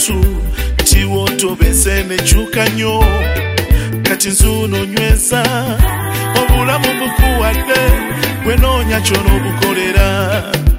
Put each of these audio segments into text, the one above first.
abantu tiwoto besene chukanyo kati nzuno nyweza obulamu bukuwadde gwenonya chono bukolera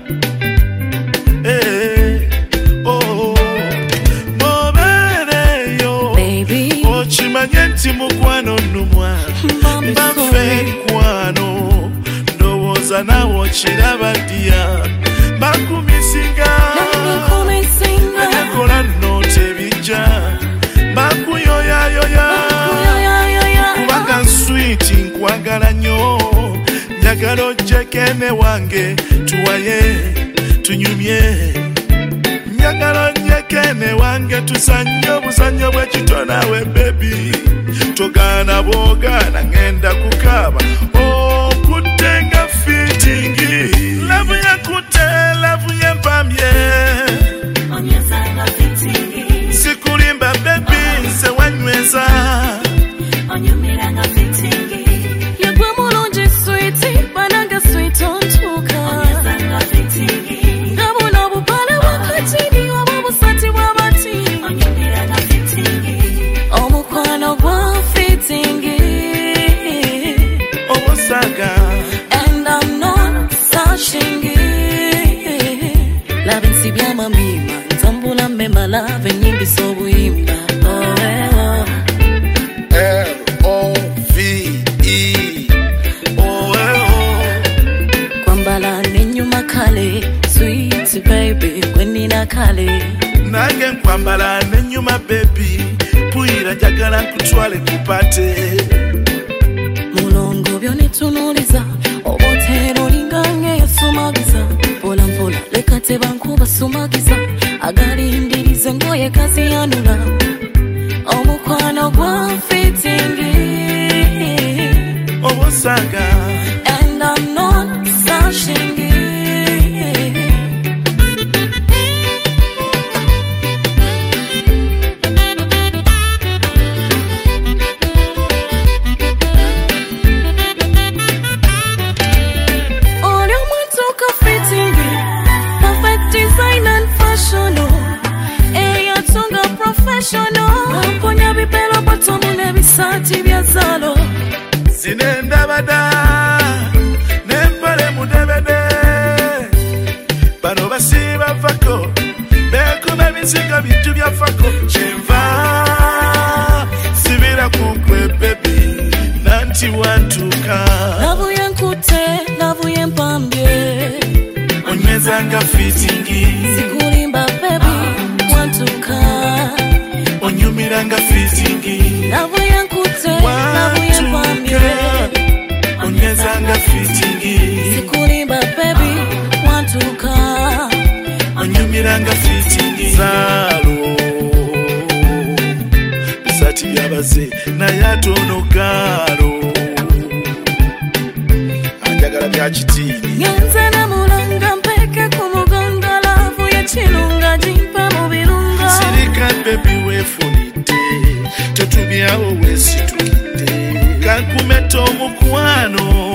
ochimanye nti mukwano nnumwa mbafe kwano ndowooza nawo kiraba ddiya bakumisinga enyakola nno tebijja bakuyoyayoya kubanga nswiti nkwagala nnyo njagala ojjekene wange tuwaye tunyumye njagala onyekene wange tuzanye obuzanyo bwekitonawe bebi togaana bwogaana ngenda kukaaba okuttenga fitingi lavu yakutte lavu yempamye sikulimba bebi nze wanyweza yegwe mulungi switi banange switi ontuuka ngabula obupale bwakatini oba obusati bw'abati omukwano gwa fitingi obusaga and I'm not searching lava nsi byamamima ntambula mmema lava enyimbisa obuyimba L-O-V-E kwambala nenyuma kale sweet baby kwenina kale nange nkwambala nenyuma baby puyira njagala nkutwale kupate mulongo byonitunuliza obotero olingange yasumagiza mpola mpola leka tebankuba sumagiza agalindirize ngoye kaziyanula omukwano gwa fitingi obusaga and I'm not searching all your mantoka fitingi perfect design and fashion eyatunga professional amponya bipelo botomu nebisati bya zalo sinendabada nempale mudebede bano basiba fako bekuba ebiziga bintu bya fako kyenva sibira kukwe bebi nanti wantuka lavu yenkute lavu yempambye onywezanga fitingi sikulimba bebi wantuka onyumiranga fitingi lavu yenkute lavu yempambye onywezanga fitingi sikulimba bebi wantuka onyumiranga fitingi zalo bisati byabaze naye atono galo anjagala byakitiini ngenze namulanga mpeke ku mugongo lavu yekilunga jimpa mu birunga sirika bebi wefunidde tetubyawo weesitukidde kankumeta omukwano